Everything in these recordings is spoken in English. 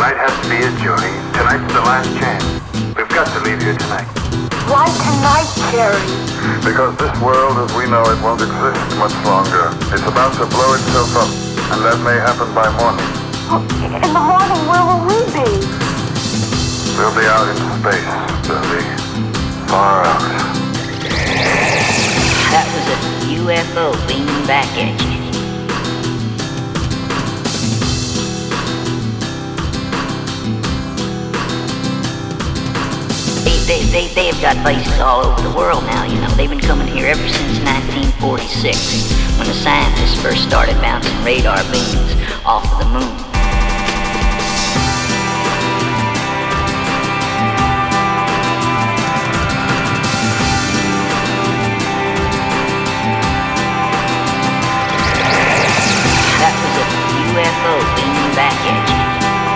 Tonight has to be it, Jody. Tonight's the last chance. We've got to leave here tonight. Why tonight, Jerry? Because this world as we know it won't exist much longer. It's about to blow itself up, and that may happen by morning. In the morning, where will we be? We'll be out in space, Jody. Far out. That was a UFO beaming back at you. They've got bases all over the world now, you know. They've been coming here ever since 1946, when the scientists first started bouncing radar beams off of the moon. That was a UFO beaming back at you.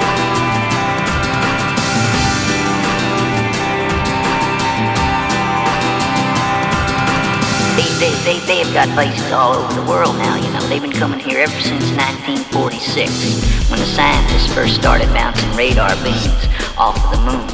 They've got bases all over the world now, you know. They've been coming here ever since 1946, when the scientists first started bouncing radar beams off of the moon.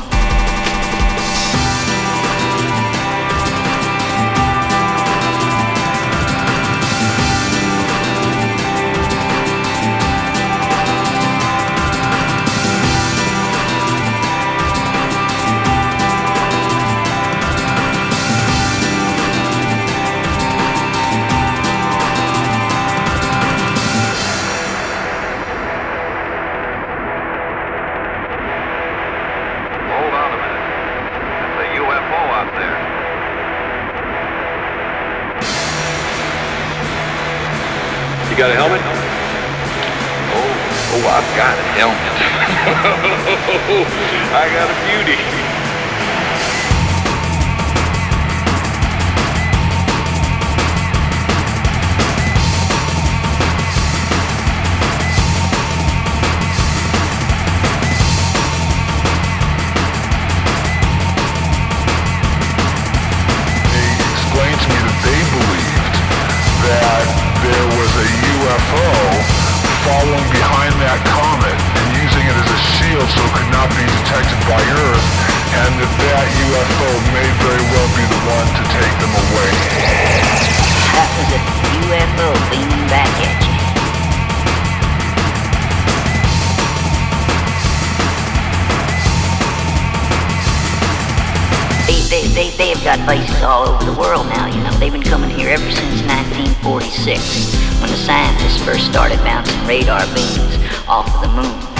You got a helmet? Oh, I've got a helmet. I got a beauty. There was a UFO following behind that comet and using it as a shield so it could not be detected by Earth, and that UFO may very well be the one to take them away. That was a UFO beaming back at you. They've got bases all over the world now, you know. They've been coming here ever since 1946, when the scientists first started bouncing radar beams off of the moon.